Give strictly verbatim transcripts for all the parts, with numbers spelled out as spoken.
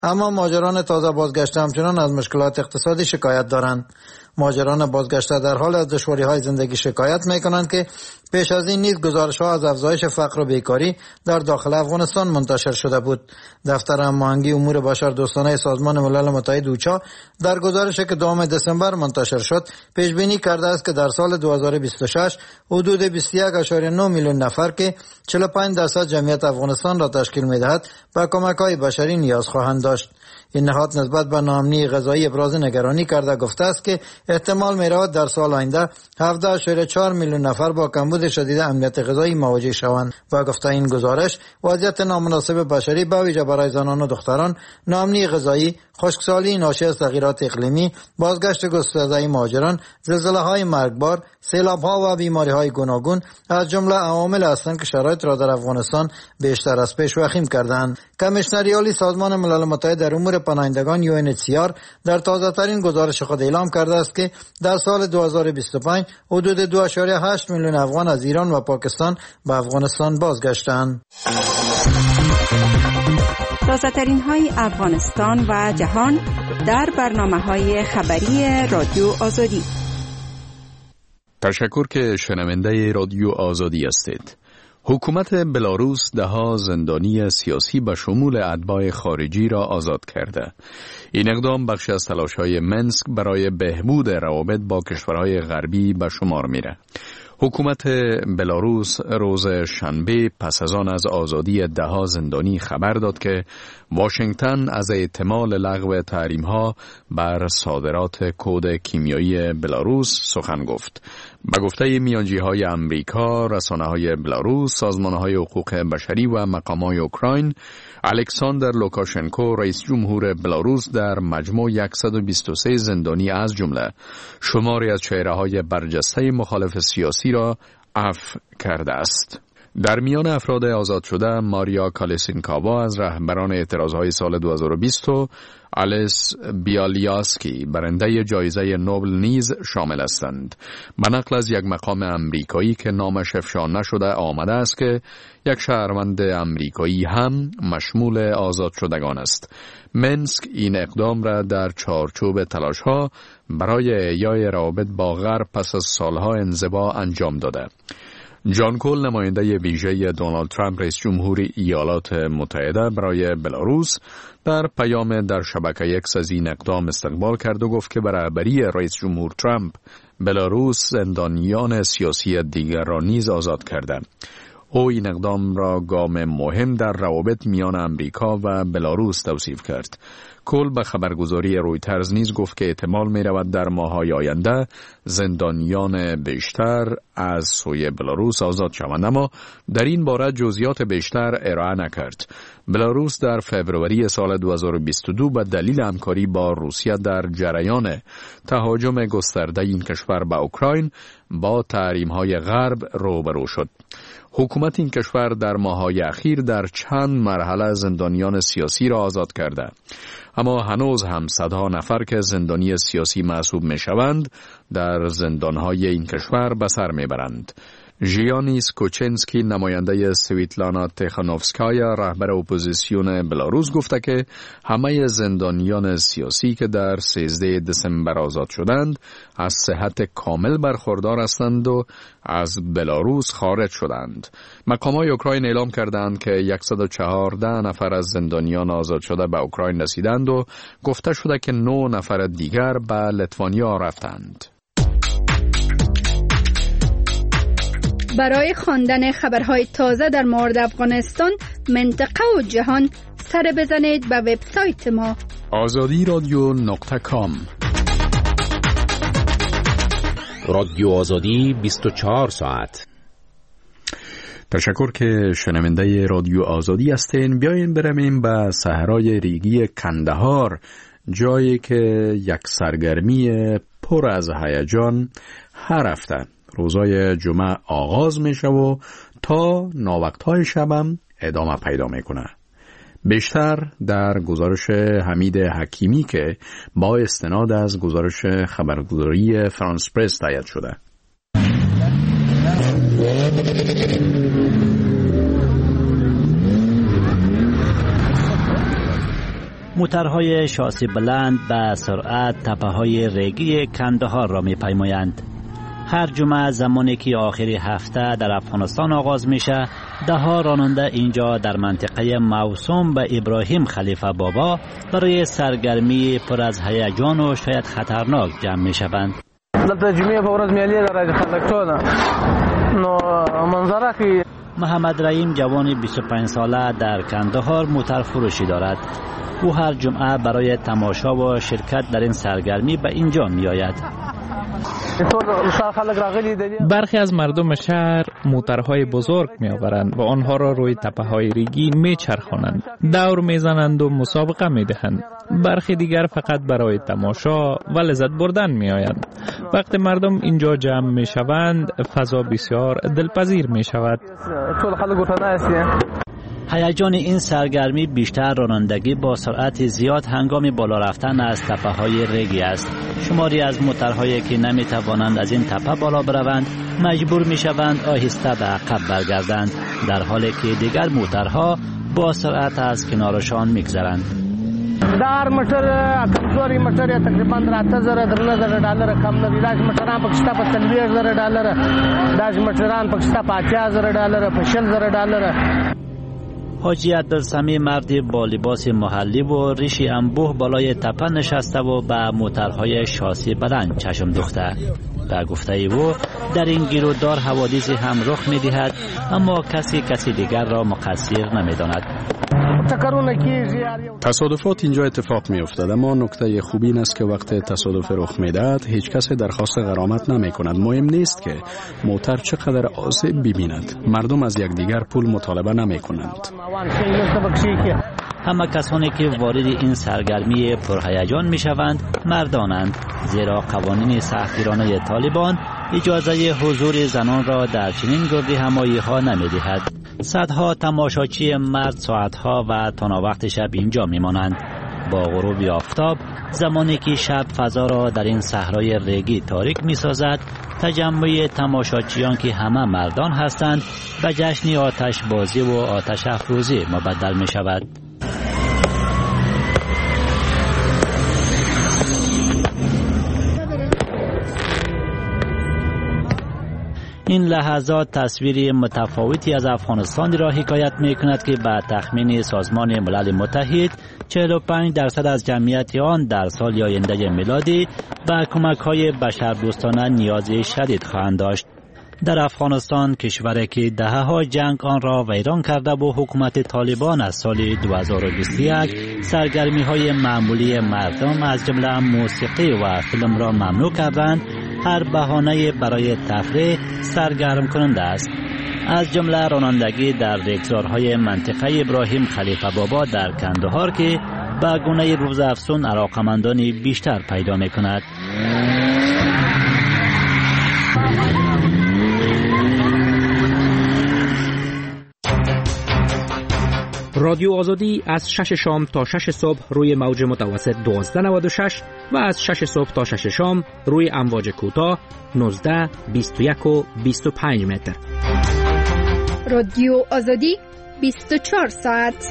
اما مهاجران تازه بازگشته همچنان از مشکلات اقتصادی شکایت دارند. مهاجران بازگشته در حال از دشواری‌های زندگی شکایت می‌کنند که پیش از این نیز گزارش‌ها از افزایش فقر و بیکاری در داخل افغانستان منتشر شده بود. دفتر هماهنگی امور بشردوستانه سازمان ملل متحد اوچا در گزارشی که دوم دسامبر منتشر شد پیش بینی کرده است که در سال دو هزار و بیست و شش حدود بیست و یک ممیز نه میلیون نفر که چهل و پنج درصد جمعیت افغانستان را تشکیل می‌دهد به کمک‌های بشری نیاز خواهند داشت. این نهاد نسبت به ناامنی غذایی ابراز نگرانی کرده گفته است که احتمال می‌رود در سال آینده هفده ممیز چهار میلیون نفر با کمبود شدید امنیت غذایی مواجه شوند. و گفته این گزارش وضعیت نامناسب بشری به ویژه برای زنان و دختران، ناامنی غذایی، خشکسالی ناشی از تغییرات اقلیمی، بازگشت گسترده مهاجران، زلزله‌های مرگبار، سیلاب‌ها و بیماری‌های گوناگون از جمله عوامل هستند که شرایط را در افغانستان بیشتر از پیش وخیم کردند. کمیشنر عالی سازمان ملل متحد در امور پناهندگان یو ان اچ سی آر در تازه‌ترین گزارش خود اعلام کرده است که در سال دو هزار و بیست و پنج حدود دو ممیز هشت میلیون افغان از ایران و پاکستان به افغانستان بازگشتند. تازه‌ترین های افغانستان و جهان در برنامه‌های خبری رادیو آزادی. تشکر که شنونده رادیو آزادی هستید. حکومت بلاروس دهها زندانی سیاسی به شمول اتباع خارجی را آزاد کرده. این اقدام بخشی از تلاش‌های منسک برای بهبود روابط با کشورهای غربی به شمار میره. حکومت بلاروس روز شنبه پس از آن از آزادی دهها زندانی خبر داد که واشنگتن از احتمال لغو تحریم‌ها بر صادرات کود کیمیایی بلاروس سخن گفت. به گفته میانجی‌های امریکا، رسانه‌های بلاروس، سازمان‌های حقوق بشری و مقام‌های اوکراین، الکساندر لوکاشنکو رئیس جمهور بلاروس در مجموع صد و بیست و سه زندانی از جمله شماری از چهره‌های برجسته مخالف سیاسی را عفو کرده است. در میان افراد آزاد شده ماریا کالسینکاوا از رهبران اعتراضهای سال دو هزار و بیست و آلیس بیالیاسکی برنده جایزه نوبل نیز شامل هستند. به نقل از یک مقام امریکایی که نامش افشا نشده آمده است که یک شهروند امریکایی هم مشمول آزاد شدگان است. منسک این اقدام را در چارچوب تلاش‌ها برای احیای روابط با غرب پس از سالها انزوا انجام داده. جان کول نماینده ویژه دونالد ترامپ رئیس جمهور ایالات متحده برای بلاروس در پیام در شبکه اکس از این اقدام استقبال کرد و گفت که به رهبری رئیس جمهور ترامپ بلاروس زندانیان سیاسی دیگر را نیز آزاد کرده. او این اقدام را گام مهم در روابط میان امریکا و بلاروس توصیف کرد. کل به خبرگزاری رویترز نیز گفت که احتمال می رود در ماه‌های آینده زندانیان بیشتر از سوی بلاروس آزاد شوند، اما در این باره جزئیات بیشتر ارائه نکرد. بلاروس در فوریه سال دو هزار و بیست و دو به دلیل همکاری با روسیه در جریان تهاجم گسترده این کشور به اوکراین با تحریم‌های غرب روبرو شد. حکومت این کشور در ماه‌های اخیر در چند مرحله زندانیان سیاسی را آزاد کرده، اما هنوز هم صدها نفر که زندانی سیاسی محسوب می‌شوند در زندان‌های این کشور به سر می‌برند. ژیانیس کوچنسکی نماینده سویتلانا تخانوفسکایا رهبر اپوزیسیون بلاروس گفته که همه زندانیان سیاسی که در سیزده دسامبر آزاد شدند از صحت کامل برخوردار هستند و از بلاروس خارج شدند. مقامات اوکراین اعلام کردند که صد و چهارده نفر از زندانیان آزاد شده به اوکراین رسیدند و گفته شده که نه نفر دیگر به لیتوانیا رفتند. برای خواندن خبرهای تازه در مورد افغانستان، منطقه و جهان سر بزنید به وبسایت ما آزادی رادیو نقطه کام. رادیو آزادی بیست و چهار ساعت. تشکر که شنونده رادیو آزادی هستین. بیاین برویم به صحرای ریگی کندهار، جایی که یک سرگرمی پر از هیجان هر هفته روزای جمعه آغاز میشه و تا ناوقتهای شبم ادامه پیدا میکنه. بیشتر در گزارش حمید حکیمی که با استناد از گزارش خبرگزاری فرانس پرس تایید شده. موترهای شاسی بلند به سرعت تپه‌های ریگی کندهار را می‌پیمایند. هر جمعه زمانی که آخری هفته در افغانستان آغاز میشه، ده ها راننده اینجا در منطقه موسوم به ابراهیم خلیفه بابا برای سرگرمی پر از هیجان و شاید خطرناک جمع میشوند. دلته جمعه په ورځ میلې درجه خلک ټول نو منظره کې محمد رحیم جوانی بیست و پنج ساله در کندهار موتر فروشی دارد. او هر جمعه برای تماشا و شرکت در این سرگرمی به اینجا می آید. برخی از مردم شهر موترهای بزرگ می آورند و آنها را روی تپه‌های ریگی می چرخانند، دور می زنند و مسابقه می دهند. برخی دیگر فقط برای تماشا و لذت بردن می آیند. وقتی مردم اینجا جمع می شوند، فضا بسیار دلپذیر می شود. هیجان این سرگرمی بیشتر رانندگی با سرعت زیاد هنگام بالا رفتن از تپه‌های ریگی است. شماری از موترهایی که نمی توانند از این تپه بالا بروند مجبور می شوند آهسته به عقب برگردند، در حالی که دیگر موترها با سرعت از کنارشان می گذرند. دار موټر کمزوري موټر تقریبا راته زره درنه زره ډالر کم نه دي. داش موټران پکستا په تلوير زره ډالر، داش موټران پکستا په اتیا زره ډالر، په شل زره ډالر. حاجی عبدالسمی مردی با لباس محلی و ریشی انبوه بالای تپه نشسته و به موترهای شاسی بلند چشم دوخته. به گفته او در این گیرودار حوادثی هم رخ می دهد، اما کسی کسی دیگر را مقصر نمی داند. تصادفات اینجا اتفاق می افتد، اما نکته خوبی این است که وقتی تصادف رخ می دهد هیچ کسی درخواست غرامت نمی کند. مهم نیست که موتر چقدر آسیب ببیند، مردم از یکدیگر پول مطالبه نمی کنند. همه کسانی که وارد این سرگرمی پرهیجان می شوند مردانند، زیرا قوانین سختگیرانه طالبان اجازه حضور زنان را در چنین گردی همایی ها نمی دهد. صدها تماشاچی مرد ساعتها و تا وقت شب اینجا می مانند. با غروب آفتاب، زمانی که شب فضا را در این صحرای ریگی تاریک می سازد، تجمع تماشاچیان که همه مردان هستند به جشن آتش بازی و آتش افروزی مبدل می شود. این لحظات تصویری متفاوتی از افغانستان را حکایت می کند که به تخمین سازمان ملل متحد چهل و پنج درصد از جمعیت آن در سال آینده میلادی به کمک‌های بشردوستانه نیاز شدید خواهند داشت. در افغانستان، کشوری که دهه‌ها جنگ آن را ویران کرده و حکومت طالبان از سال دو هزار و بیست و یک سرگرمی‌های معمولی مردم از جمله موسیقی و فیلم را ممنوع کردند، هر بهانه برای تفریح سرگرم کننده است. از جمله رانندگی در ریگزارهای منطقه ابراهیم خلیفه بابا در کندهار که به گونه روزافزون علاقمندانی بیشتر پیدا می کند. رادیو آزادی از شش شام تا شش صبح روی موج متوسط دوازده نود و شش و از شش صبح تا شش شام روی امواج کوتاه نوزده، بیست و یک و بیست و پنج متر. رادیو آزادی بیست و چهار ساعت.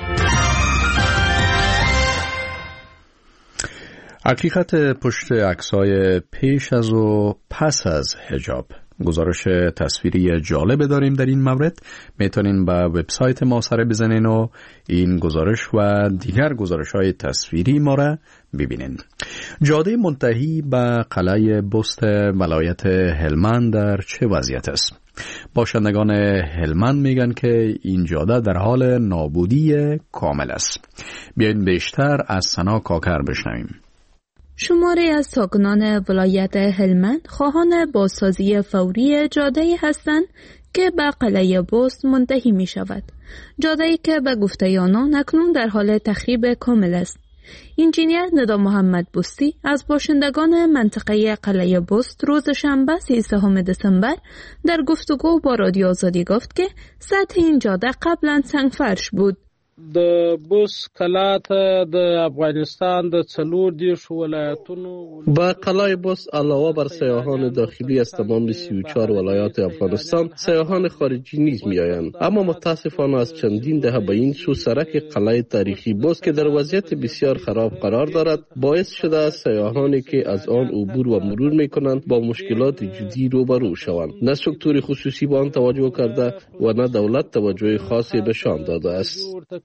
حقیقت پشت عکس‌های پیش از و پس از حجاب. گزارش تصویری جالب داریم در این مورد. میتونین به وبسایت ما سر بزنین و این گزارش و دیگر گزارش‌های تصویری ما را ببینین. جاده منتهی به قلعه بست ولایت هلمند در چه وضعیت است؟ باشندگان هلمند میگن که این جاده در حال نابودی کامل است. بیاین بیشتر از سنا کاکر بشنویم. شماری از ساکنان ولایت هلمند خواهان بازسازی فوری جاده‌ای هستند که به قلعه بست منتهی می شود. جاده‌ای که به گفته آنان اکنون در حال تخریب کامل است. انجینیر ندا محمد بستی از باشندگان منطقه قلعه بست روز شنبه سیزدهم دسامبر در گفتگو با رادیو آزادی گفت که سطح این جاده قبلا سنگفرش بود. د بوس کلا ته د افغانستان د څلور دیرش ولایتونو با قلعه بوس علاوه بر سیاحان داخلی از تمام سی و چهار ولایات افغانستان سیاحان خارجی نیز میآیند، اما متاسفانه از چندین دهه به این سو سرک قلعه تاریخی بوس که در وضعیت بسیار خراب قرار دارد باعث شده است سیاحانی که از آن عبور و مرور میکنند با مشکلات جدی روبرو شوند. نه سکتور خصوصی به آن توجه کرده و نه دولت توجه خاصی نشان داده است.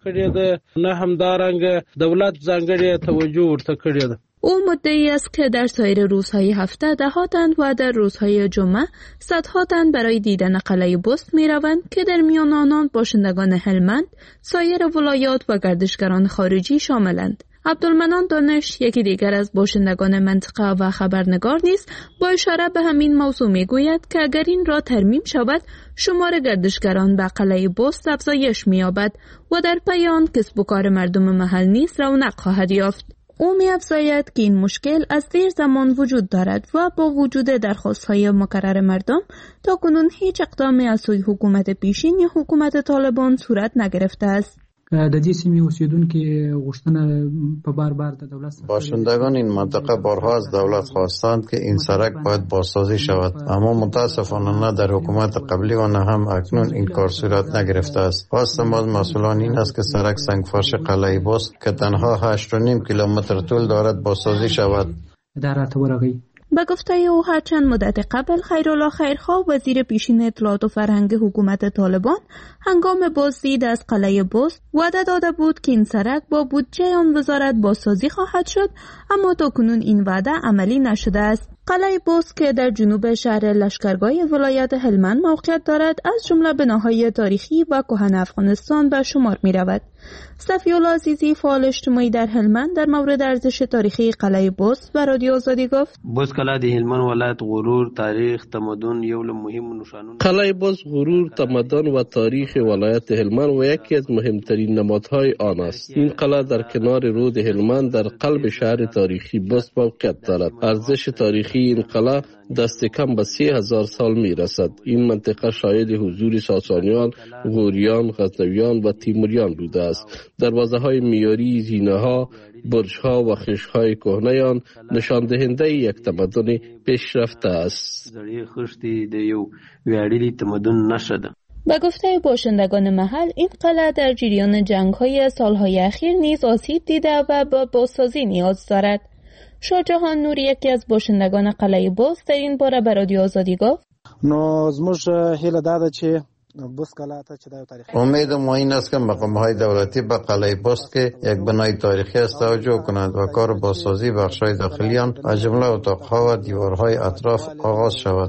نه همدارنګ دولت ځانګړې توجه ورته کړې ده. او مدعی است که در سایر روزهای هفته ده تن و در روزهای جمعه صدها تن برای دیدن قلعه بست می روند که در میان آنان باشندگان هلمند، سایر ولایات و گردشگران خارجی شاملند. عبدالمنان دانش یکی دیگر از باشندگان منطقه و خبرنگار نیز با اشاره به همین موضوع می گوید که اگر این را ترمیم شود شمار گردشگران به قلعه بست افزایش می یابد و در پی آن کسب و کار مردم محل نیز رونق خواهد یافت. او می افزاید که این مشکل از دیر زمان وجود دارد و با وجود درخواست‌های مکرر مردم تا کنون هیچ اقدامی از سوی حکومت پیشین یا حکومت طالبان صورت نگرفته است. د دې سیمې اوسیدونکو غوښتنه په بار بار د دولت باشندگان این منطقه بارها از دولت خواستند که این سرک باید بازسازی شود، اما متاسفانه نه در حکومت قبلی و نه هم اکنون این کار صورت نگرفته است. خواست ما از مسئولان این است که سرک سنگفرش قلعه بست که تنها هشت و نیم کیلومتر طول دارد بازسازی شود. در ورغی به گفته او هر چند مدت قبل خیرالله خیرخواه وزیر پیشین اطلاعات و فرهنگ حکومت طالبان هنگام بازدید از قلعه بست وعده داده بود که این سرک با بودجه آن وزارت بازسازی خواهد شد، اما تاکنون این وعده عملی نشده است. قلعه بست که در جنوب شهر لشکرگاه ولایت هلمند موقعیت دارد از جمله بناهای تاریخی و کهن افغانستان به شمار می رود. صفی‌الله عزیزی فعال اجتماعی در هلمند در مورد ارزش تاریخی قلعه بست و رادیو آزادی گفت: بست قلعه د هلمند ولایت غرور، تاریخ، تمدن یو له مهم نشانونو. قلعه بست غرور، تمدن و تاریخ ولایت هلمند و یکی از مهمترین نمادهای آن است. این قلعه در کنار رود هلمند در قلب شهر تاریخی بست موقعیت دارد. ارزش تاریخی این قلعه دست کم به سه هزار سال می رسد. این منطقه شاهد حضور ساسانیان، غوریان، غزنویان و تیموریان بوده است. دروازه های میاری، زینه ها، برج ها و خشت های کهنه آن نشان دهنده یک تمدن پیشرفته است. زړې خښتې د یو ویاړلي تمدن نښه ده. به گفته باشندگان محل این قلعه در جریان جنگ های سالهای اخیر نیز آسیب دیده و با بازسازی نیاز دارد. شاهجهان نور یکی از باشندگان قلعه بست در این باره به رادیو آزادی گفت: نو زموږ هیله دا ده چې بست قلعه ته چې د تاریخ امید ما این است که مقام‌های دولتی به قلعه بست که یک بنای تاریخی است توجه کنند و کار بازسازی بخش‌های داخلی آن از جمله اتاق‌ها و دیوارهای اطراف آغاز شود.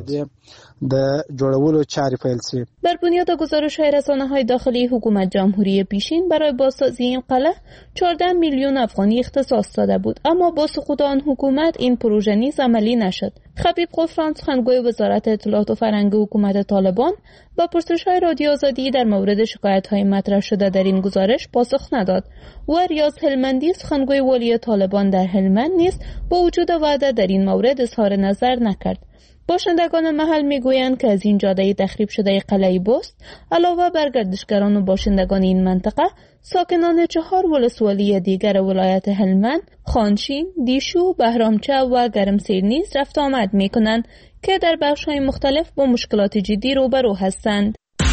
د جوړولو چارې پیل شي. بر بنیاد گزارش‌های رسانه‌های داخلی حکومت جمهوری پیشین برای بازسازی این قلعه چهارده میلیون افغانی اختصاص داده بود، اما با سقوط آن حکومت این پروژه نیز عملی نشد. خبیب قفران سخنگوی وزارت اطلاعات و فرهنگ حکومت طالبان با پرسش‌های رادیو آزادی در مورد شکایت‌های مطرح شده در این گزارش پاسخ نداد و ریاض هلمندی سخنگوی والی طالبان در هلمند نیز با وجود وعده در این مورد اظهار نظر نکرد. باشندگان محل میگویند که از این جاده تخریب شده قلعه بست علاوه بر گردشگران و باشندگان این منطقه ساکنان چهار ولسوالی دیگر ولایت هلمند، خانشین، دیشو، بهرامچه و گرمسیر نیز رفت آمد میکنند که در بخش‌های مختلف با مشکلات جدی روبرو هستند.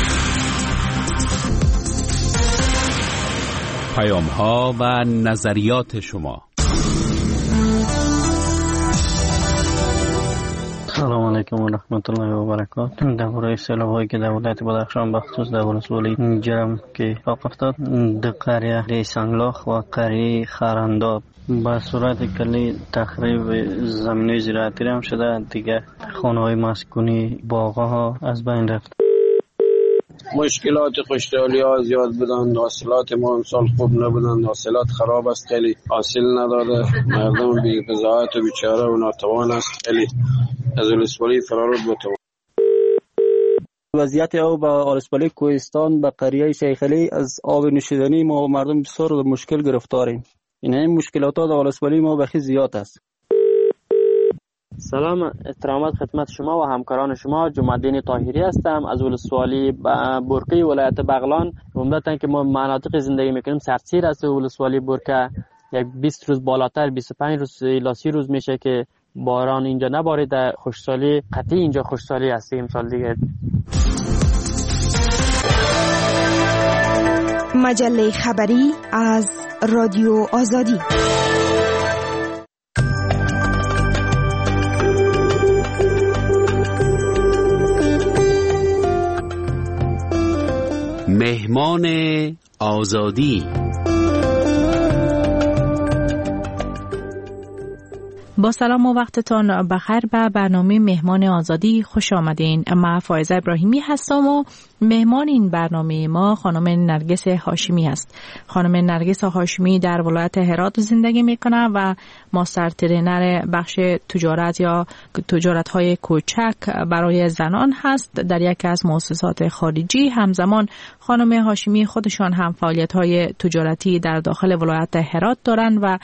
پیام‌ها و نظریات شما. سلام علیکم و رحمت الله و برکاته. درباره سیلاب‌هایی که در ولایت بدخشان به خصوص در ولسوالی جرم که اتفاق افتاد در قریه سنگلاخ و قریه خرانداب به صورت کلی تخریب زمینه زراعتی هم شده، دیگه خانه‌های مسکونی، باغ‌ها از بین رفت. مشکلات خشکسالی ها زیاد بودن، حاصلات ما امسال خوب نبودن، حاصلات خراب است، خیلی حاصل نداده، مردم بی بضاعت و بیچاره و ناتوان است، خیلی از ولسوالی فرار بود. وضعیت آب به ولسوالی کوهستان به قریه شیخ علی از آب نوشیدنی ما مردم بسیار مشکل گرفتاریم. این مشکلات ها در ولسوالی ما بخی زیاد است. سلام، احترامات خدمت شما و همکاران شما. جمع‌الدین طاهری هستم از ولسوالی برکه ولایت بغلان. عمدتاً که ما مناطق زندگی میکنیم سردسیر است. ولسوالی برکه یک بیست روز بالاتر بیست و پنج روز الی سی روز میشه که باران اینجا نباریده. خوشسالی قطعی اینجا خوشسالی هستیم سال دیگه. مجله خبری از رادیو آزادی. مهمان آزادی. با سلام و وقتتان بخیر به برنامه مهمان آزادی خوش آمدین. من فائزه ابراهیمی هستم و مهمان این برنامه ما خانم نرگس هاشمی است. خانم نرگس هاشمی در ولایت هرات زندگی میکنه و ماستر ترینر بخش تجارت یا تجارت های کوچک برای زنان هست در یکی از مؤسسات خارجی. همزمان خانم هاشمی خودشان هم فعالیت های تجارتی در داخل ولایت هرات دارند و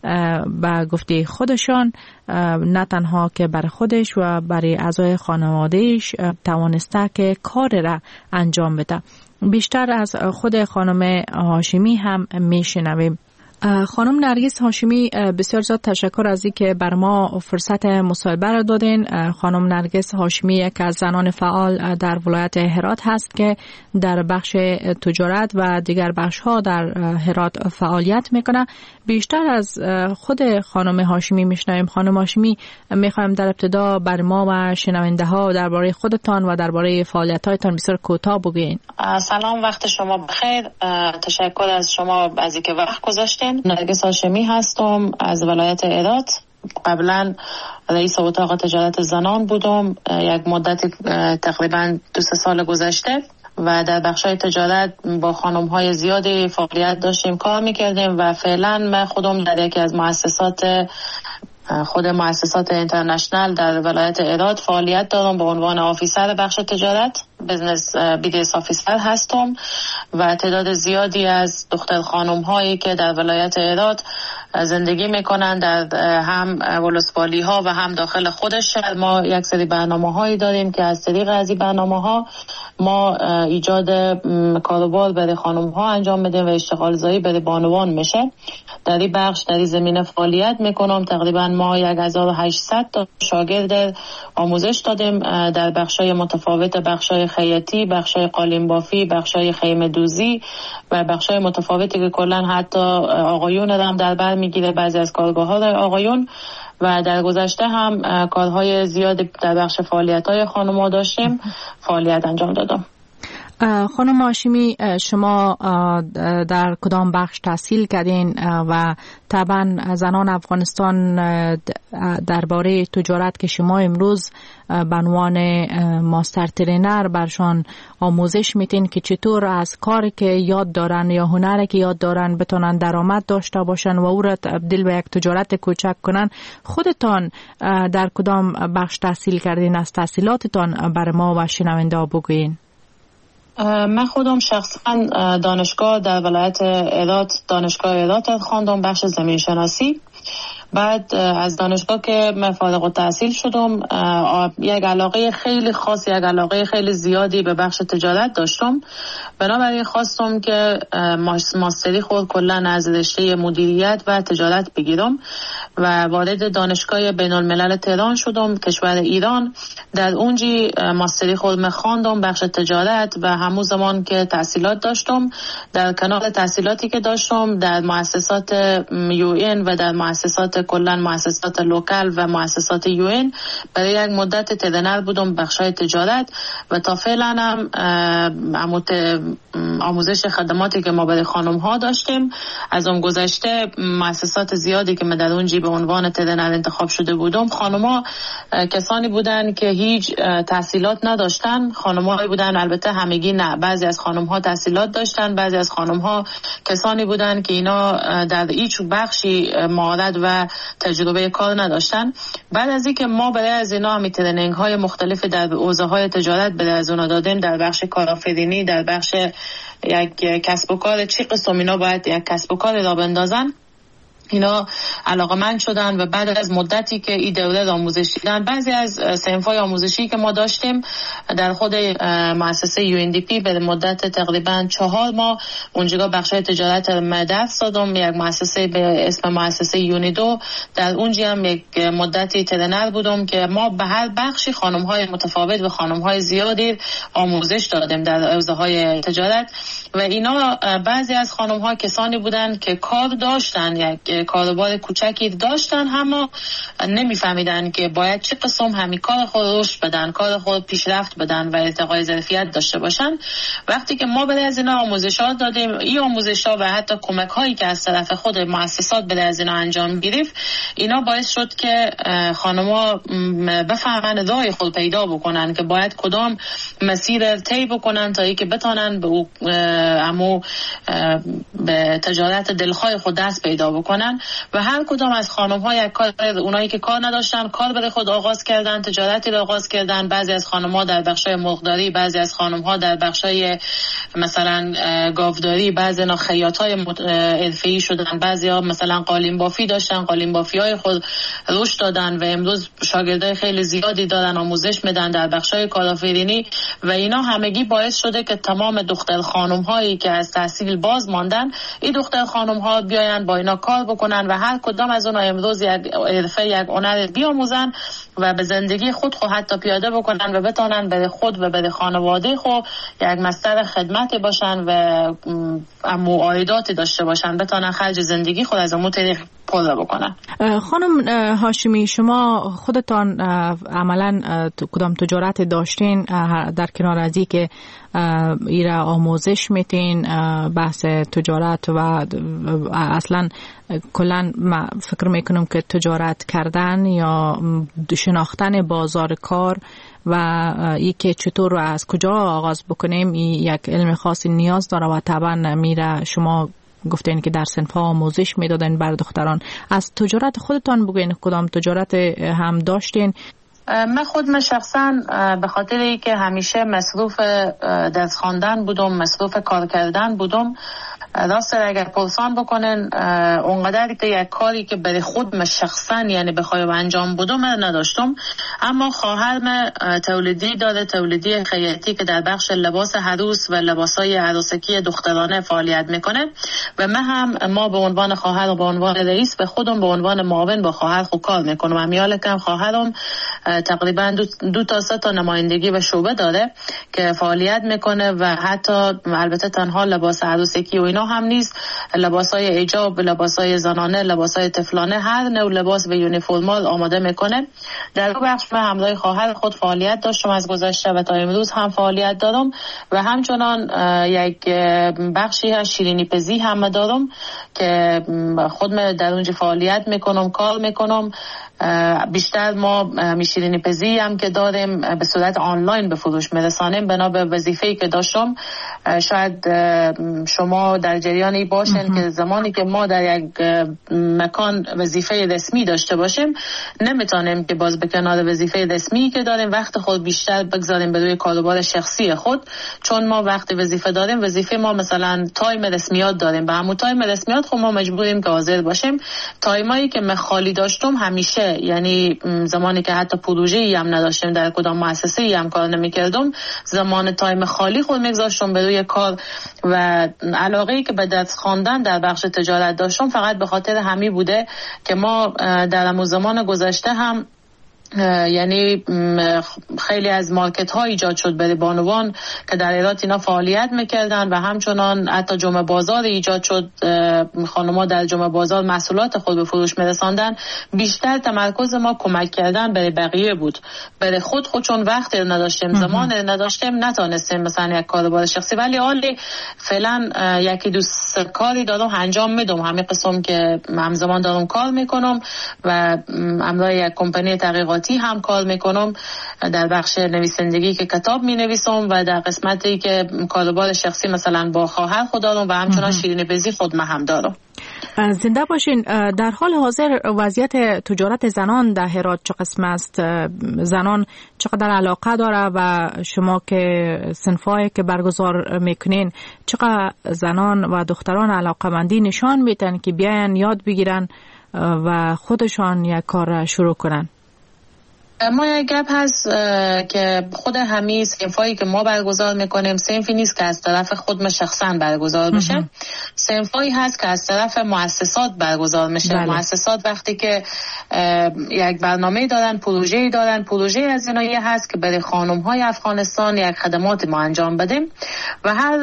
به گفته خودشان نه تنها که برای خودش و برای اعضای خانوادهش توانسته که کار را انجام بده. بیشتر از خود خانم هاشمی هم میشنویم. خانم نرگس هاشمی، بسیار زیاد تشکر از اینکه بر ما فرصت مصاحبه را دادین. خانم نرگس هاشمی یک از زنان فعال در ولایت هرات هست که در بخش تجارت و دیگر بخش ها در هرات فعالیت میکنه. بیشتر از خود خانم هاشمی میشنویم. خانم هاشمی، میخوایم در ابتدا بر ما و شنونده ها درباره خودتان و درباره فعالیت هایتان بسیار کوتاه بگوین. سلام، وقت شما بخیر. تشکر از شما از اینکه وقت گذاشتین. نرگس هاشمی هستم از ولایت هرات. قبلا رئیس اتاق تجارت زنان بودم یک مدت تقریبا دو سه سال گذشته و در بخشای تجارت با خانم های زیادی فعالیت داشتیم، کار میکردیم و فعلا من خودم در یکی از مؤسسات خود مؤسسات اینترنشنال در ولایت هرات فعالیت دارم به عنوان آفیسر بخش تجارت، بزنس بیدیس آفیسر هستم و تعداد زیادی از دختر خانم هایی که در ولایت هرات زندگی میکنن در هم ولسوالی ها و هم داخل خود شهر. ما یک سری برنامه هایی داریم که از طریق از این برنامه ها ما ایجاد کاروبار برای خانم ها انجام میدیم و اشتغال زایی برای بانوان میشه. در این بخش در این زمینه فعالیت میکنم. تقریبا ما یک هزار و هشتصد تا شاگرد آموزش دادیم در بخشای متفاوت، بخشای خیاطی، بخشای قالین بافی، بخشای خیمه دوزی و بخشای متفاوتی که کلا حتی آقایون هم در بر میگیره، بعضی از کارگاه ها آقایون. و در گذشته هم کارهای زیادی در بخش فعالیت های خانم ها داشتیم فعالیت انجام دادم. خانم هاشمی، شما در کدام بخش تحصیل کردین و طبعا زنان افغانستان درباره تجارت که شما امروز به عنوان ماستر ترینر برشان آموزش میتین که چطور از کاری که یاد دارن یا هنری که یاد دارن بتونن درآمد داشته باشن و او را تبدیل به یک تجارت کوچک کنن، خودتان در کدام بخش تحصیل کردین؟ از تحصیلاتتان بر ما و شنونده ها بگوین. من خودم شخصا دانشگاه در ولایت هرات، دانشگاه هرات خواندم بخش زمین شناسی. بعد از دانشگاه که من فارغ التحصیل شدم یک علاقه خیلی خاص، یک علاقه خیلی زیادی به بخش تجارت داشتم. بنابراین خواستم که ماستری خود کلا از رشته مدیریت و تجارت بگیرم و وارد دانشگاه بین الملل تهران شدم کشور ایران. در اونجی ماستری خود خواندم بخش تجارت و همون زمان که تحصیلات داشتم در کنار تحصیلاتی که داشتم در مؤسسات یو این و در مؤسسات کلا مؤسسات لوکال و مؤسسات یو این برای یک مدت ترینر بودم بخشای تجارت و تا فعلا هم آموزش خدماتی که ما برای خانم ها داشتیم. از اون گذشته مؤسسات زیادی که من در اونجی به عنوان ترینر انتخاب شده بودم، خانم ها کسانی بودن که هیچ تحصیلات نداشتن. خانم هایی بودن، البته همگی نه، بعضی از خانم ها تحصیلات داشتن، بعضی از خانم ها کسانی بودن که اینا در هیچ بخشی مهارت و تجربه کار نداشتن. بعد از اینکه ما برای از اینا هم ترینینگ های مختلفی در حوزه های تجارت برای از اونا دادیم، در بخش کارآفرینی، در بخش یک کسب و کار چی قسم اینا باید یک کسب و کار را بندازن، اینا علاقمند شدن و بعد از مدتی که این دوره آموزش دیدن، بعضی از صنف‌های آموزشی که ما داشتیم در خود مؤسسه یو ان دی پی به مدت تقریبا چهار ماه اونجا بخشای تجارت درس دادم. یک مؤسسه به اسم مؤسسه یونیدو، در اونجا هم یک مدتی ترنر بودم که ما به هر بخشی خانم‌های متفاوت و خانم‌های زیادی آموزش دادیم در حوزه‌های تجارت و اینا بعضی از خانم‌ها کسانی بودن که کار داشتن، یک کاروبار کوچکی داشتن، اما نمیفهمیدن که باید چه قسم همین کار خود رشد بدن، کار خود پیشرفت بدن و ارتقای ظرفیت داشته باشن. وقتی که ما به از اینا آموزشات دادیم، این آموزش‌ها و حتی کمک‌هایی که از طرف خود مؤسسات به از اینا انجام گرفت، اینا باعث شد که خانم‌ها بفهمن راه خود پیدا بکنن که باید کدام مسیر طی بکنن تا اینکه بتونن به او امو به تجارت دلخواه خود دست پیدا بکنن. و هر کدام از خانم‌ها یک کار، اونایی که کار نداشتن کار برای خود آغاز کردن، تجارتی رو آغاز کردن. بعضی از خانم‌ها در بخشای مرغداری، بعضی از خانم‌ها در بخشای مثلا گاوداری، بعضی نا خیاطای حرفه‌ای شدن، بعضی‌ها مثلا قالین بافی داشتن، قالین بافی‌های خود رشد دادن و امروز شاگردای خیلی زیادی دارن آموزش میدن در بخشای کارآفرینی و اینا همگی باعث شده که تمام دختر خانم‌هایی که از تحصیل باز ماندن، این دختر خانم‌ها بیاین با اینا کار بکنن و هر کدام از اونها امروز یک حرفه، یک هنر بیاموزن و به زندگی خود خود حتی پیاده بکنن و بتونن به خود و به خانواده خود یک مصدر خدمتی باشن و امو عایداتی داشته باشن، بتونن خرج زندگی خود از امو طریق پر بکنن. خانم هاشمی، شما خودتان عملا کدام تجارت داشتین در کنار از این که ایرا آموزش میتین بحث تجارت و اصلا کلا فکر میکنم که تجارت کردن یا شناختن بازار کار و ای که چطور از کجا آغاز بکنیم یک علم خاصی نیاز داره و طبعا میره. شما گفتین که در صنف‌ها آموزش میدادن بر دختران. از تجارت خودتان بگین کدام تجارت هم داشتین؟ من خود من شخصا به خاطر ای که همیشه مصروف درس خواندن بودم، مصروف کار کردن بودم، راست اگر پرسان بکنن اونقدر که یک کاری که برای خود من شخصا یعنی بخوایم انجام بدم من نداشتم. اما خواهر من تولیدی داره، تولیدی خیاطی که در بخش لباس عروس و لباسای عروسکی دخترانه فعالیت میکنه و من هم ما به عنوان خواهر و به عنوان رئیس به خودم به عنوان معاون با خواهر خود کار میکنم. امیال کم خواهرم تقریبا دو, دو تا سه تا نمایندگی و شعبه داره که فعالیت میکنه و حتی البته تنها لباس عروسکی و اینا هم نیست، لباسای ایجاب، لباسای زنانه، لباسای طفلانه، هر نوع لباس و یونیفرمال آماده میکنه. در دو بخش من همراه خواهر خود فعالیت داشتم از گذشته و تا امروز هم فعالیت دارم و همچنان یک بخشی از شیرینی پزی هم دارم که خود من در اونجا فعالیت میکنم، کار میکنم. بیشتر ما شیرینی پزی هم که داریم به صورت آنلاین به فروش میرسانیم بنا به وظیفه‌ای که داشتم. شاید شما در جریانی باشین که زمانی که ما در یک مکان وظیفه رسمی داشته باشیم نمیتونیم که باز به کنار وظیفه رسمی که داریم وقت خود بیشتر بگذاریم به روی کاروبار شخصی خود، چون ما وقت وظیفه داریم، وظیفه ما مثلا تایم رسمیات داریم، به همون تایم رسمیات خب ما مجبوریم که حاضر باشیم. تایمایی که من خالی داشتم همیشه، یعنی زمانی که حتی پروژه‌ای هم نداشتیم، در کدام مؤسسه‌ای هم کار نمی‌کردم، زمان تایم خالی خود می‌گذاشتم به روی کار و علاقه‌ای که به درس خواندن در بخش تجارت داشتم فقط به خاطر همین بوده که ما در همون زمان گذشته هم یعنی خیلی از مارکت ها ایجاد شد برای بانوان که در ایران اینا فعالیت میکردن و همچنان حتی جمعه بازار ایجاد شد، خانم‌ها در جمعه بازار محصولات خود به فروش میرساندن. بیشتر تمرکز ما کمک کردن برای بقیه بود، برای خود خود چون وقت نداشتیم، زمان نداشتیم، نتونستیم مثلا یک کاروبار شخصی، ولی حالی فعلا یکی دو کاری دارم انجام میدم، همین قسم که همزمان دارم کار میکنم و همراه یک کمپانی تحقیقاتی هم کار میکنم در بخش نویسندگی که کتاب می نویسم و در قسمتی که کاروبار شخصی مثلا با خواهر خود دارم و همچنان شیرینی پزی خود من هم دارم. زنده باشین. در حال حاضر وضعیت تجارت زنان در هرات چه قسم است؟ زنان چقدر علاقه داره و شما که صنفایی که برگزار میکنین چقدر زنان و دختران علاقه‌مندی نشان میدن که بیاین یاد بگیرن و خودشان یک کار شروع کنن؟ ما یک گپ هست که خود همین صنفایی که ما برگزار میکنیم صنفی نیست که از طرف خود ما شخصا برگزار بشه. صنفایی هست که از طرف مؤسسات برگزار میشه. بله. مؤسسات وقتی که یک برنامه دارن، پروژه‌ای دارن، پروژه از اینایی هست که برای خانم‌های افغانستان یک خدمات ما انجام بدیم و هر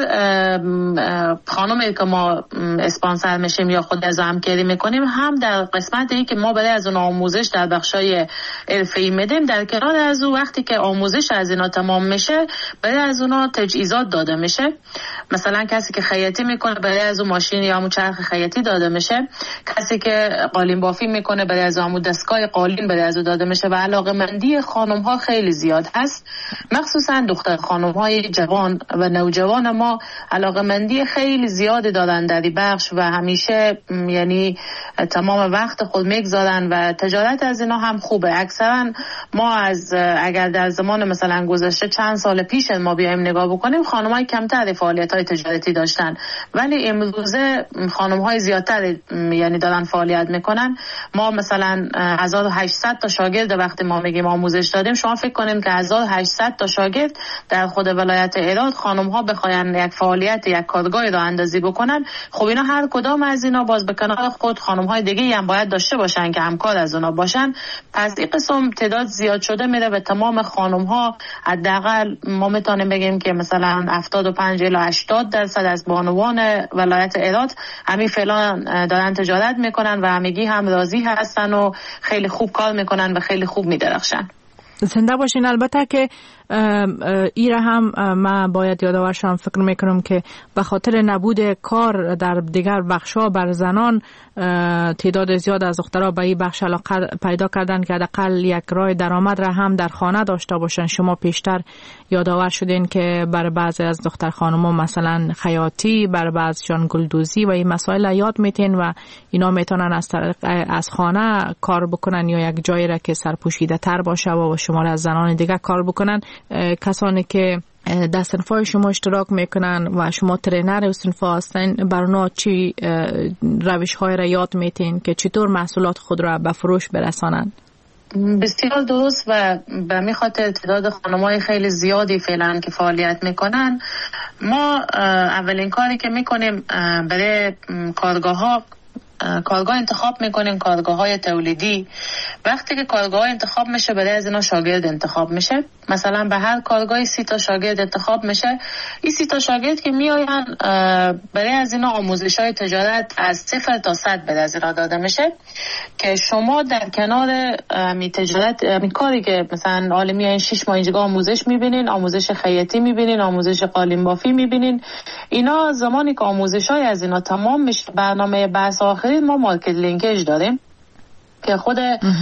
خانمی که ما اسپانسر میشیم یا خود از همکاری میکنیم هم در قسمتی که ما برای از اون آموزش در بخشای حرفه‌ای میدیم، در کنار از او وقتی که آموزش از اینا تمام میشه برای از اونا تجهیزات داده میشه. مثلا کسی که خیاطی میکنه برای از اون ماشین یا همون چرخ خیاطی داده میشه، کسی که قالین بافی میکنه برای از همون دستگاه قالین برای از او داده میشه و علاقه‌مندی خانم ها خیلی زیاد هست، مخصوصا دختر خانم های جوان و نوجوان ما علاقه‌مندی خیلی زیاد دارن در این بخش و همیشه یعنی تمام وقت خود میگذارن و تجارت از اینا هم خوبه. اکثرا ما از اگر در زمان مثلا گذشته چند سال پیش ما بیایم نگاه بکنیم خانم‌های کمتر فعالیت‌های تجارتی داشتن، ولی امروزه خانم‌های زیادتر یعنی دارن فعالیت میکنن. ما مثلا هزار و هشتصد تا شاگرد وقتی ما میگیم آموزش دادیم، شما فکر کنیم که هزار و هشتصد تا شاگرد در خود ولایت هرات خانم‌ها بخواین یک فعالیت یک کارگاهی را اندازی بکنن، خب اینا هر کدام از اینا باز به کنار خود خانم‌های دیگه هم باید داشته باشن که همکار از اونا باشن. پس این قسم تعداد زیاد شده میره و تمام خانم‌ها حداقل ما میتونیم بگیم که مثلا هفتاد و پنج الی هشتاد درصد از بانوان ولایت هرات همین فعلا دارن تجارت میکنن و همگی هم راضی هستن و خیلی خوب کار میکنن و خیلی خوب میدرخشن. زنده باشین. البته که ایره هم من باید یادآور شم، فکر میکنم که به خاطر نبود کار در دیگر بخشا بر زنان تعداد زیاد از دخترها به این بخش علاقه پیدا کردن که حداقل یک راه درآمد را هم در خانه داشته باشن. شما پیشتر یادآور شدین که برای بعضی از دختر خانم‌ها مثلا خیاطی، برای بعضیشان گلدوزی و این مسائل یاد میتین و اینا میتونن از طریق از خانه کار بکنن یا یک جایی را که سرپوشیده تر باشه و شما از زنان دیگه کار بکنن. کسانی که در صنفای شما اشتراک میکنن و شما ترینر صنفا هستین، برای چی روش های را یاد میتین که چطور محصولات خود را به فروش برسانن؟ بسیار درست و به می خاطر تعداد خانم‌های خیلی زیادی فعلا که فعالیت میکنن، ما اولین کاری که میکنیم برای کارگاه ها کارگاه انتخاب میکنیم، کارگاه های تولیدی. وقتی که کارگاه انتخاب میشه برای از اینا شاگرد انتخاب میشه. مثلا به هر کارگاهی سی تا شاگرد انتخاب میشه. این سی تا شاگرد که میآین برای از اینا آموزش های تجارت از صفر تا صد برای از اینا داده میشه که شما در کنار می تجارت می کاری که مثلا عالمی این شش ماه اینجا آموزش میبینین، آموزش خیاطی میبینین، آموزش قالین بافی میبینین، اینا زمانی که آموزش های از اینا تمام میشه برنامه بحث آخری ما مارکت لینکیج داریم که خود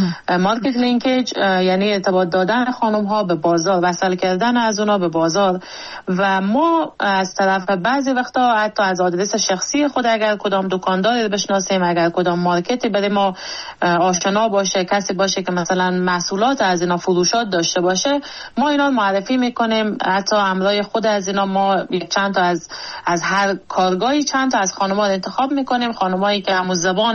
مارکت لینکیج یعنی ارتباط دادن خانم ها به بازار، وصل کردن از اونا به بازار و ما از طرف بعضی وقتا حتی از آدرس شخصی خود اگر کدام دکانداری بشناسیم، اگر کدام مارکتی برای ما آشنا باشه، کسی باشه که مثلا محصولات از اینا فروشات داشته باشه، ما اینا معرفی میکنیم. حتی همراه خود از اینا ما چند تا از از هر کارگاهی چند تا از خانم‌ها انتخاب میکنیم، خانمایی که همون زبان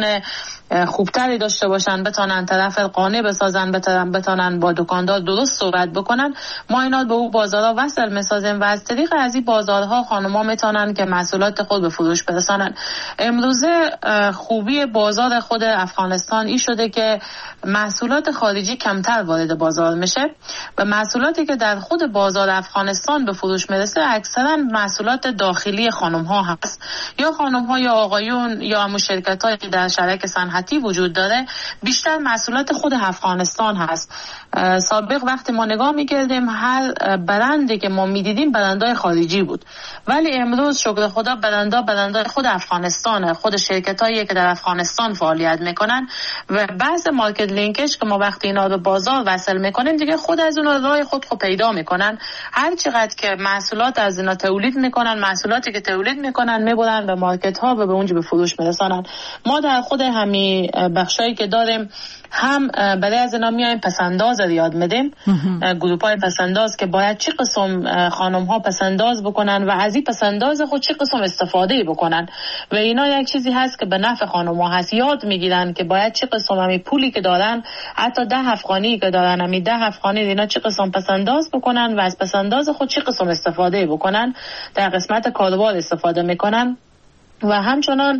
خوبتری داشته باشن، بتونن طرف قانع بسازن، بتونن بتونن با دکاندار درست صحبت بکنن. ما اینا به اون بازارها وصل میسازیم و از طریق از این بازارها خانم‌ها میتونن که محصولات خود به فروش برسانن. امروزه خوبی بازار خود افغانستان این شده که محصولات خارجی کمتر وارد بازار میشه و محصولاتی که در خود بازار افغانستان به فروش میرسه اکثرا محصولات داخلی خانم‌ها هست، یا خانم‌ها یا آقایون یا همون شرکت‌هایی که در شرکت صنعت ناراحتی وجود داره بیشتر مسئولیت خود افغانستان هست. سابق وقتی ما نگاه میکردیم هر برندی که ما میدیدیم برندهای خارجی بود، ولی امروز شکر خدا برندها برندهای خود افغانستانه، خود شرکتایی که در افغانستان فعالیت میکنن و بعض مارکت لینکش که ما وقتی اینا رو بازار وصل میکنیم دیگه خود از اون راه خود خود پیدا میکنن. هر چقدر که محصولات از اینا تولید میکنن، محصولاتی که تولید میکنن میبرن به مارکت ها و به اونجا به فروش میرسانن. ما در خود همین بخشایی که داریم هم برای از اینا میایم پسنداز رو یاد میدیم، گروپ های پسنداز که باید چه قسم خانم ها پسنداز بکنن و از این پسنداز خود چه قسم استفاده بکنن و اینا یک چیزی هست که به نفع خانم ها هست. یاد میگیرن که باید چه قسم همی پولی که دارن، حتی ده افغانی که دارن، همی ده افغانی اینا چه قسم پسنداز بکنن و از پسنداز خود چه قسم استفاده بکنن، در قسمت کاروبار استفاده میکنن. و همچنان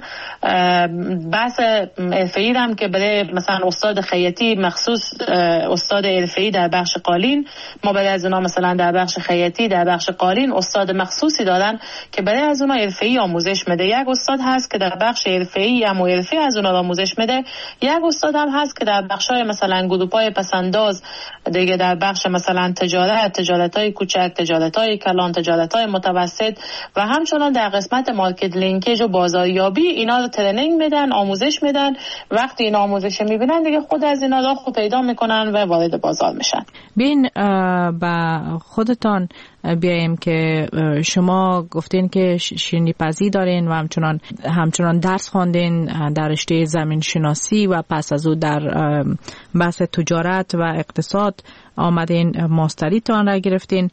بحث حرفه‌ای هم که برای مثلا استاد خیاطی مخصوص استاد حرفه‌ای در بخش قالین، ما برای از اونا مثلا در بخش خیاطی در بخش قالین استاد مخصوصی دارن که برای از اونا حرفه‌ای آموزش میده. یک استاد هست که در بخش حرفه‌ای هم حرفه‌ای از اونا آموزش میده، یک استاد هم هست که در بخش‌های مثلا گروپ‌های پسنداز دیگه، در بخش مثلا تجارت، تجارت‌های کوچک، تجارت‌های کلان، تجارت‌های متوسط و همچنان در قسمت مارکت لینکیج بازاریابی اینا رو ترنینگ میدن، آموزش میدن. وقتی این آموزش میبینن دیگه خود از اینا راه خود پیدا میکنن و وارد بازار میشن. بین با خودتان بیایم که شما گفتین که شیرینی پزی دارین و همچنان همچنان درس خواندین در رشته زمین شناسی و پس از او در بحث تجارت و اقتصاد آمدین ماستری تان را گرفتین.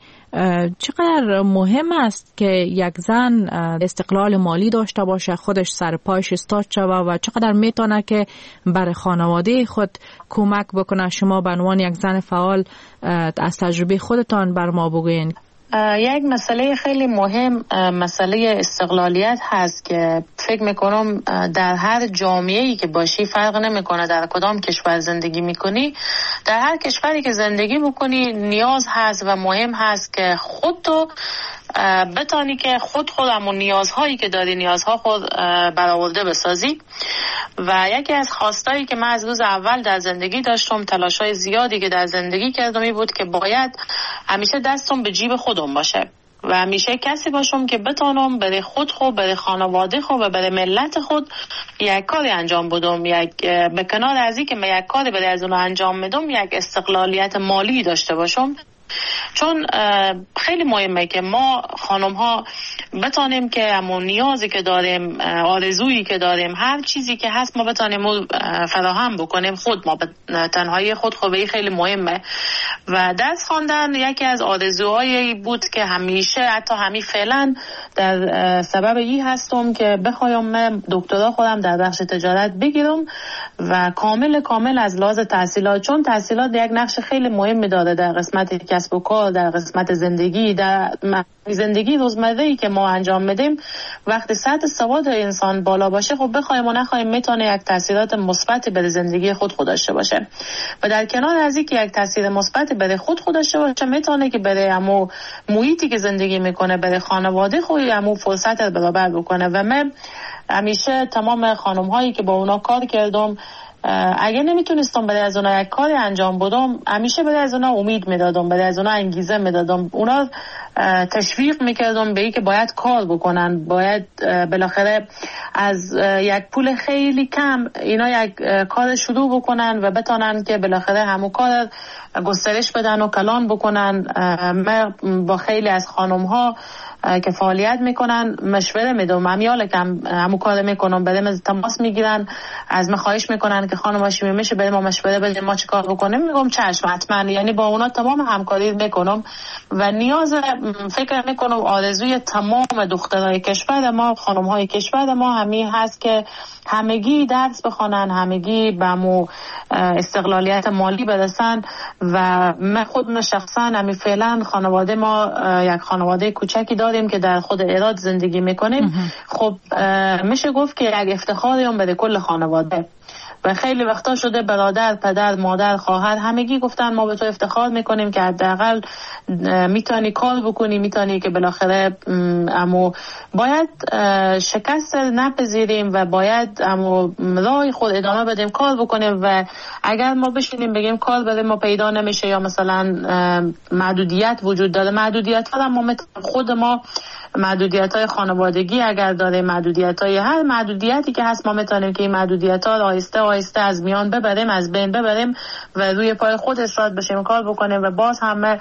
چقدر مهم است که یک زن استقلال مالی داشته باشه، خودش سر پایش استاد شوه و چقدر میتونه که برای خانواده خود کمک بکنه؟ شما به عنوان یک زن فعال از تجربه خودتان بر ما بگوین. یک مسئله خیلی مهم مسئله استقلالیت هست که فکر میکنم در هر جامعه‌ای که باشی فرق نمیکنه در کدام کشور زندگی میکنی، در هر کشوری که زندگی میکنی نیاز هست و مهم هست که خود تو بتانی که خود خود همون نیازهایی که داری نیازها خود برآورده بسازی. و یکی از خواستایی که من از روز اول در زندگی داشتم، تلاشای زیادی که در زندگی کردم این بود که باید همیشه دستم به جیب خودم باشه و همیشه کسی باشم که بتانم برای خود خود، برای خانواده خود و برای ملت خود یک کاری انجام بدم. یک به کنار از این که من یک کاری برای از اون انجام میدم، یک استقلالیت مالی داشته باشم. چون خیلی مهمه که ما خانم ها بتانیم که همون نیازی که داریم، آرزویی که داریم، هر چیزی که هست ما بتانیم فراهم بکنیم خود ما، تنهایی خود خوبه خیلی مهمه. و درس خواندن یکی از آرزوهایی بود که همیشه حتی همین فعلا در سبب این هستم که بخوایم من دکترا خودم در بخش تجارت بگیرم و کامل کامل از لحاظ تحصیلات، چون تحصیلات یک نقش خیلی مهمی داره در قسمت کسب و کار، در قسمت زندگی، در زندگی روزمره‌ای که ما انجام میدیم. وقتی سطح سواد انسان بالا باشه، خب بخوایم و نخوایم میتونه یک تاثیرات مثبتی به زندگی خود خود داشته باشه. و در کنار از اینکه یک تاثیر مثبتی به خود خود داشته باشه، میتونه که برای همو محیطی که زندگی میکنه، برای خانواده خود همو فرصت برابر بکنه. و من همیشه تمام خانم هایی که با اونا کار کردم، اگه نمیتونستم برای از اونا یک کاری انجام بدم، همیشه برای از اونا امید میدادم، برای از اونا انگیزه میدادم، اونا تشویق میکردم به این که باید کار بکنن، باید بالاخره از یک پول خیلی کم اینا یک کار شروع بکنن و بتونن که بالاخره همون کار گسترش بدن و کلان بکنن. من با خیلی از خانم ها که فعالیت میکنن مشوره میدم، همیال که هم همون کار میکنم، برای من تماس میگیرن، از من خواهش میکنن که خانم هاشمی میشه برای ما مشوره بدیم، ما چی کار بکنیم؟ میگم چشم حتما. یعنی با اونا تمام همکاری میکنم و نیاز فکر میکنم آرزوی تمام دخترای کشور ما، خانم های کشور ما همین هست که همگی درس بخونن، همگی به مو استقلالیت مالی برسن. و من خود شخصا همین فعلا خانواده ما یک خانواده کوچکی داریم که در خود ایراد زندگی میکنیم. خب میشه گفت که یک افتخاری هم برای کل خانواده. و خیلی وقتا شده برادر، پدر، مادر، خواهر همگی گفتن ما به تو افتخار میکنیم که حداقل میتونی کار بکنی، میتونی که بالاخره اما باید شکست نپذیریم و باید اما راه خود ادامه بدیم، کار بکنیم و اگر ما بشینیم بگیم کار برای ما پیدا نمیشه یا مثلا محدودیت وجود داره، محدودیت ها ما خود ما محدودیت های خانوادگی اگر داره، محدودیت های هر محدودیتی که هست ما میتونیم که این محدودیت ها آهسته آهسته از میان ببریم، از بین ببریم و روی پای خود استاد بشیم، کار بکنیم و باز همه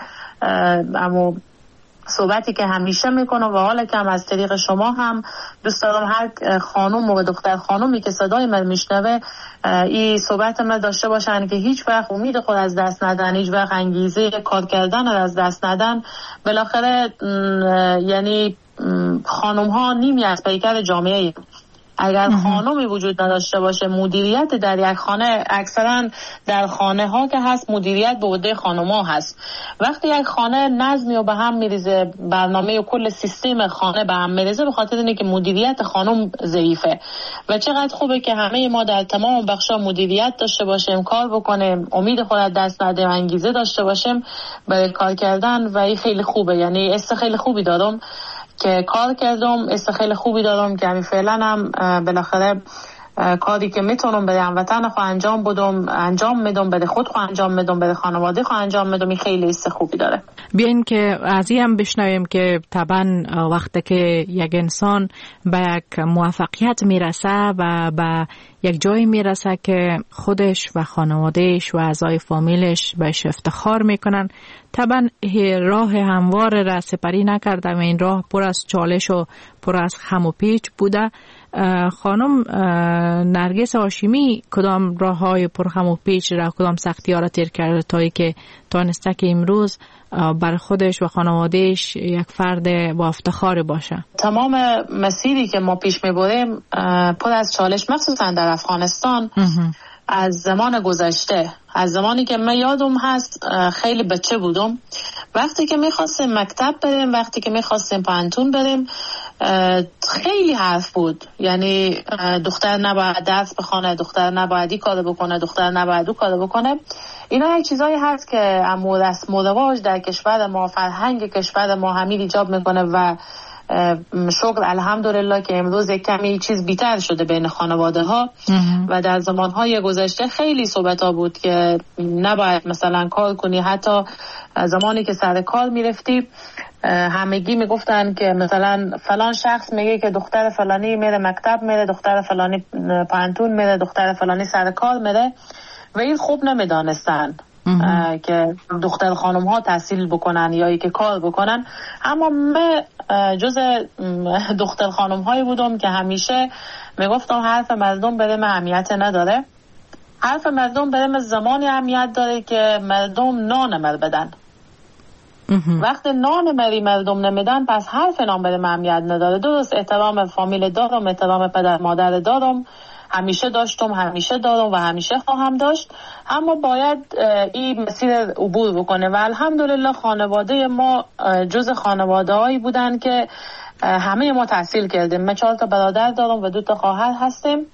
اما صحبتی که همیشه میکنم و حالا که هم از طریق شما هم دوست دارم هر خانم و دختر خانومی که صدای من میشنوه این صحبت من داشته باشن که هیچ وقت امید خود از دست ندن، هیچ وقت انگیزه کار کردن از دست ندن. بالاخره یعنی خانم ها نیمی از پیکر جامعه. اگر خانمی وجود نداشته باشه، مدیریت در یک خانه، اکثرا در خانه ها که هست مدیریت به عهده خانم ها هست. وقتی یک خانه نظمی و به هم میریزه، برنامه و کل سیستم خانه به هم میریزه، به خاطر اینه که مدیریت خانم ضعیفه. و چقدر خوبه که همه ما در تمام بخشا مدیریت داشته باشیم، کار بکنیم، امید خود از دست ندیم، انگیزه داشته باشیم برای کار کردن و این خیلی خوبه. یعنی است خیلی خوبی دارم که کار کردم، است خیلی خوبی دارم که همین فعلا هم بالاخره کاری که میتونم به هموطن خود انجام بدم انجام میدم، به خود خود انجام میدم، به خانواده خود انجام میدم. این خیلی است خوبی داره. بیاین که از این هم بشنویم که طبعا وقتی که یک انسان به یک موفقیت میرسه و به یک جایی میرسه که خودش و خانوادهش و اعضای فامیلش بهش افتخار میکنن، طبعا راه هموار را سپری نکرده و این راه پر از چالش و پر از خم و پیچ بوده. خانم نرگس هاشمی کدام راه های پر خم و پیچ را، کدام سختی ها را تیر کرده تا که تانسته که امروز بر خودش و خانوادهش یک فرد با افتخار باشه؟ تمام مسیری که ما پیش میبریم پر از چالش، مخصوصا در افغانستان از زمان گذشته، از زمانی که من یادم هست خیلی بچه بودم، وقتی که میخواستیم مکتب بریم، وقتی که میخواستیم پانتون بریم، خیلی حرف بود. یعنی دختر نباید درس بخونه، دختر نباید این کار بکنه، دختر نباید اون کار بکنه. اینا یک چیزایی هست که اما رسم و رواج در کشور ما، فرهنگ کشور ما همین ایجاب میکنه و شکر الحمدلله که امروز یک کمی چیز بیتر شده بین خانواده ها و در زمانهای گذشته خیلی صحبت ها بود که نباید مثلا کار کنی. حتی زمانی که سر کار میرفتی همگی میگفتن که مثلا فلان شخص میگه که دختر فلانی میره مکتب میره، دختر فلانی پانتون میره، دختر فلانی سر کار میره و این خوب نمیدانستن که دختر خانم ها تحصیل بکنن یا ای که کار بکنن. اما من جز دختر خانم هایی بودم که همیشه میگفتم حرف مردم برای اهمیت نداره، حرف مردم برای زمانی اهمیت داره که مردم نان مر بدن. وقتی نان مری مردم نمیدن پس حرف نان برای اهمیت نداره. درست احترام فامیل دارم، احترام پدر مادر دارم، همیشه داشتم، همیشه دارم و همیشه خواهم داشت، اما باید این مسیر عبور بکنه و الحمدلله خانواده ما جز خانواده هایی بودن که همه ما تحصیل کردیم. من چهار تا برادر دارم و دو تا خواهر هستیم.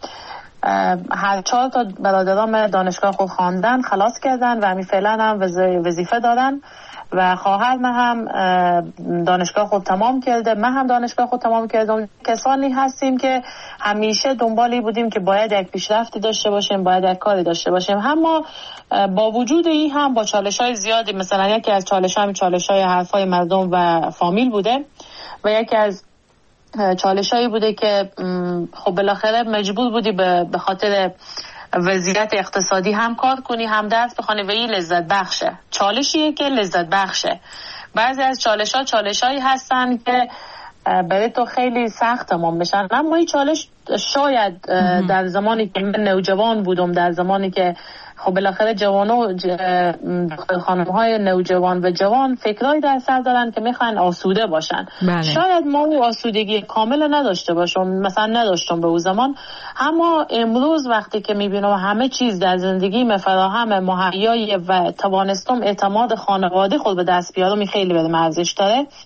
هر چهار تا برادرام دانشگاه خود خواندن، خلاص کردن و همین فعلا هم وظیفه دارن و خواهر من هم دانشگاه خود تمام کرده، من هم دانشگاه خود تمام کردم. کسانی هستیم که همیشه دنبالی بودیم که باید یک پیشرفتی داشته باشیم، باید یک کاری داشته باشیم. اما با وجود این هم با چالش‌های زیادی، مثلا یکی از چالش‌ها هم چالش‌های حرفای مردم و فامیل بوده و یکی از چالش‌هایی بوده که خب بالاخره مجبور بودی به خاطر وضعیت اقتصادی هم کار کنی هم درس بخونی و این لذت بخشه. چالشیه که لذت بخشه. بعضی از چالش ها چالش هایی هستن که برای تو خیلی سخت تمام بشن، اما این چالش شاید در زمانی که من نوجوان بودم، در زمانی که خب بالاخره جوان و خانم های نوجوان و جوان فکرایی در سر دارن که میخوان آسوده باشن. بله. شاید ما آسودگی کامل نداشته باشم، مثلا نداشتم به اون زمان، اما امروز وقتی که میبینم همه چیز در زندگی فراهم مهیای و توانستم اعتماد خانواده خود به دست بیارم، خیلی بده ارزش داره.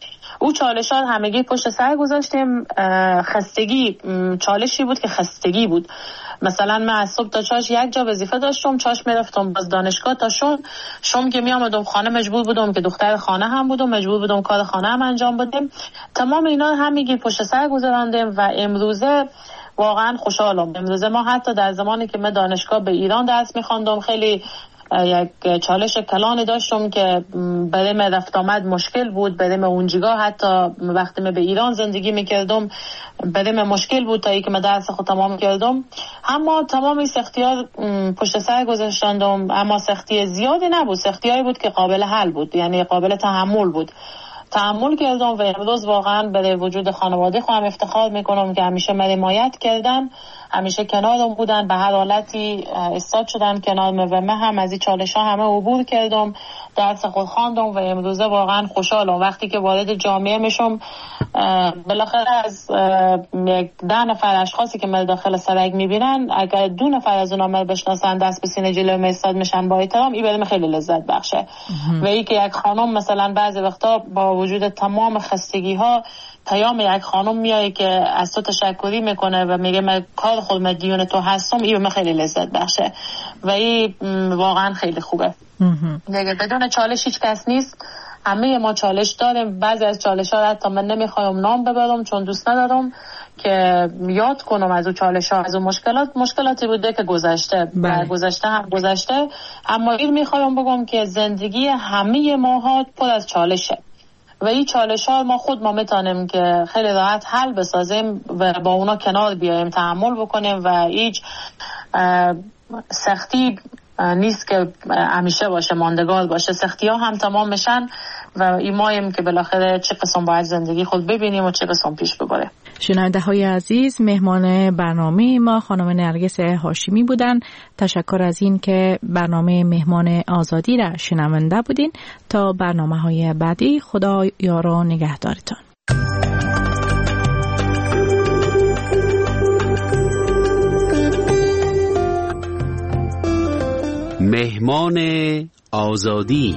او چالشات همگی پشت سر گذاشتیم. خستگی چالشی بود که خستگی بود. مثلا من از صبح تا چاش یک جا وظیفه داشتم، چاش میرفتم باز دانشگاه تا شون شوم که می آمدم خانه مجبور بودم که دختر خانه هم بودم، مجبور بودم کار خانه هم انجام بدم. تمام اینا همگی پشت سر گذراندیم و امروزه واقعا خوشحالم. امروزه ما حتی در زمانی که من دانشگاه به ایران درس می‌خواندم خیلی یک چالش کلانی داشتم که برای من رفت آمد مشکل بود. برای من اونجا حتی وقتی من به ایران زندگی میکردم برای من مشکل بود تا ای که من درس خود تمام کردم. اما تمام این سختی‌ها پشت سر گذاشتندم، اما سختی زیادی نبود، سختی‌هایی بود که قابل حل بود، یعنی قابل تحمل بود. تحمل کردم و امروز واقعا به وجود خانواده خودم افتخار میکنم که همیشه من حمایت کردن، همیشه کنارم بودن، به هر حالتی استاد شدن کنارم و من هم از این چالش ها همه عبور کردم، درس خود خواندم و امروزه واقعا خوشحالم. وقتی که وارد جامعه میشم بالاخره از یک ده نفر اشخاصی که من داخل سرک میبینن اگر دو نفر از اونها من بشناسن دست به سینه جلوی استاد میشن با احترام، این برام خیلی لذت بخشه. و این که یک خانم مثلا بعضی وقتا با وجود تمام خستگی ها پیام یک خانم میایه که از تو تشکری میکنه و میگه من کار خود مدیون تو هستم، این به من خیلی لذت بخشه و این واقعا خیلی خوبه. دیگه بدون چالش هیچ کس نیست، همه ما چالش داریم. بعضی از چالش ها حتی من نمیخوایم نام ببرم چون دوست ندارم که یاد کنم از اون چالش ها، از اون مشکلات مشکلاتی بوده که گذشته و گذشته هم گذشته. اما این میخوایم بگم که زندگی همه ماها پر از چالشه و این چالش ها ما خود ما میتونیم که خیلی راحت حل بسازیم و با اونا کنار بیایم، تحمل بکنیم و هیچ سختی نیست که همیشه باشه، ماندگار باشه. سختی ها هم تمام میشن و ایمایم که بالاخره چه قسم باید زندگی خود ببینیم و چه قسم پیش ببره. شنونده های عزیز، مهمان برنامه ما خانم نرگس هاشمی بودن. تشکر از این که برنامه مهمان آزادی را شنونده بودین. تا برنامه های بعدی، خدا یار و نگهدارتان. مهمان آزادی.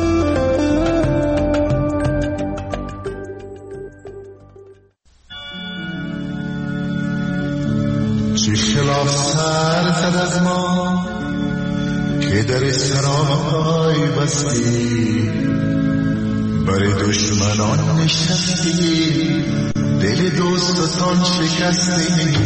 چه خلاف سر زد از ما که در سرای بستی، برای دشمنان نشستی، دل دوستان شکستی.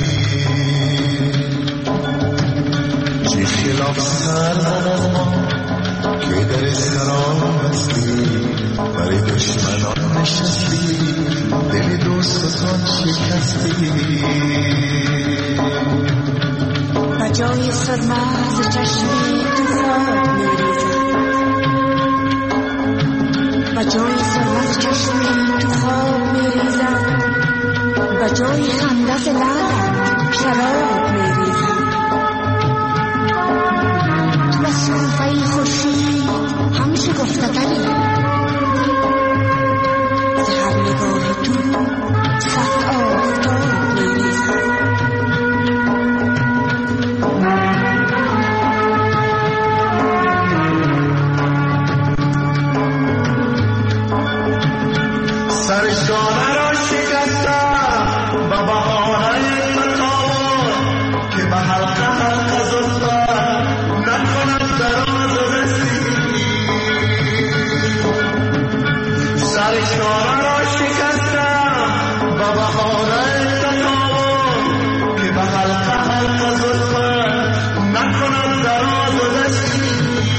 چه خلاف سر زد از ما که در سرای بستی، برای دشمنان نشستی، دل دوستان شکستی. و جای صدمه از چشمی تو خواب میریزم، و جای صدمه از چشمی تو خواب میریزم، و جای خنده لعلم شراب میریزم. تو به صوفه خورشید همیشه گفتگلی، ز هر نگاه تو صد آفتاب میریزم. سرشانه را شکستم و بهانه تکامل که به حلقه حلقه زلفم نکند دراز و رسی. سرشانه را شکستم و بهانه تکامل که به حلقه حلقه زلفم نکند دراز و رسی.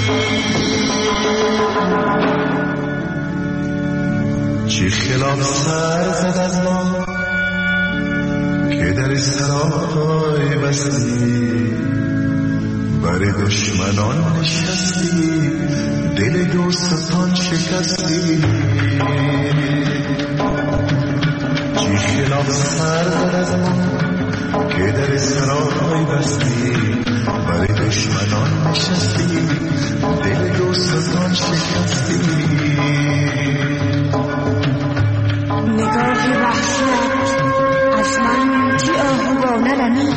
چه خلاف سر زد از ما که در سرای بستی، برای دشمنان نشستی، دل دوستان شکستی. چه خلاف سر زد از ما که در سرای بستی، برای دشمنان نشستی، دل دوستان شکستی. نگاه وحشیت از من چی آهوانه رمید،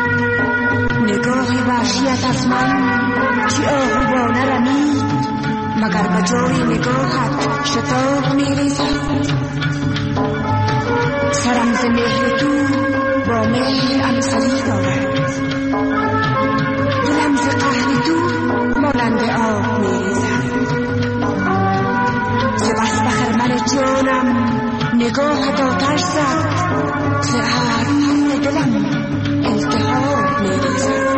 نگاه وحشیت از من چی آهوانه رمید. مگر به جای نگاهت شتاب میریزد. سرم ز مهر تو با مهر امسلی دارد، دلم ز قهر تو مانند آب میریزد. ز بس به خرمن جانم نگاهت آتش زد، ز ابروی دلم التهاب میریزد.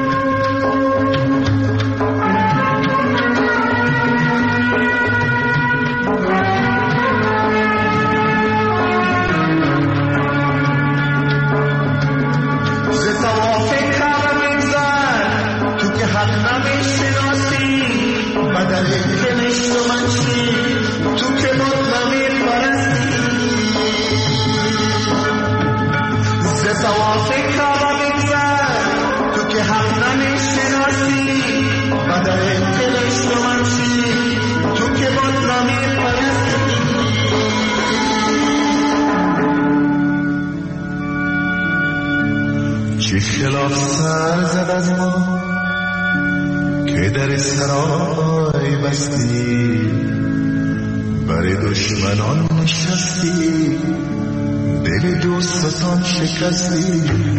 چه خلاف سر زد از ما که در سرای بستی، بر دشمنان نشستی، دل دوستان شکستی.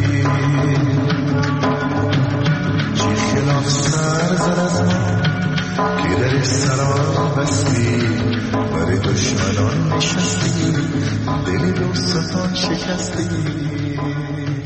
چه خلاف سر زد از ما که در سرای بستی، بر دشمنان نشستی، دل دوستان شکستی.